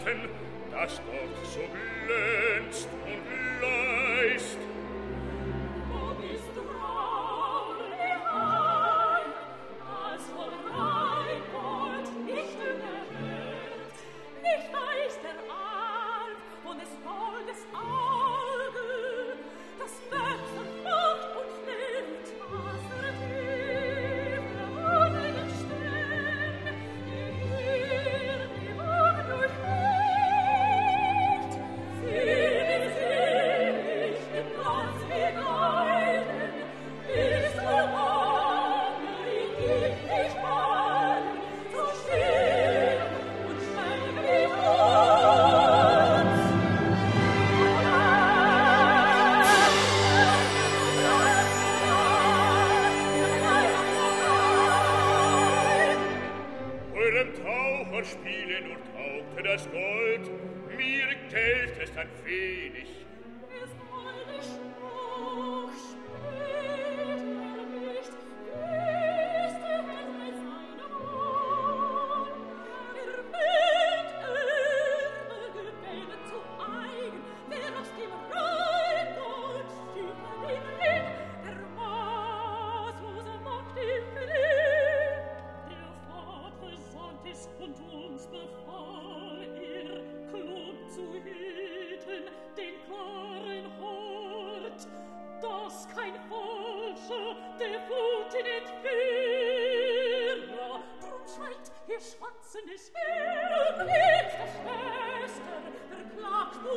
Schatten, das dort so glänzt und leist. Wo bist du rein, als von Reinhold nicht gehört, nicht weiß der Alp und des Goldes Auge, das Wechsel macht und nimmt, was Tiefe wohnen stehen, die Hirn, die Wogen durchlebt. Selig, im Glanz begleiten, ist wohl Angering, gib dich mal, so still und schön wie uns. Eurem Taucherspiele nur taugte das Gold, mir gelt es ein wenig. Es wollte Spruch, spielt nicht, wüsste es mit seinem Wohl. Welt gebäude zu eigen, wer aus dem Rheingold schiebt den Ring, der maßlose Macht im Frieden. Der Vater sandt es und uns befahl, ihr Klub zu hüten, den klaren Hort, dass kein Falscher der Wuten entwehre. Drum schreit ihr schwatzendes Heer, Liebste Schwester, verklagt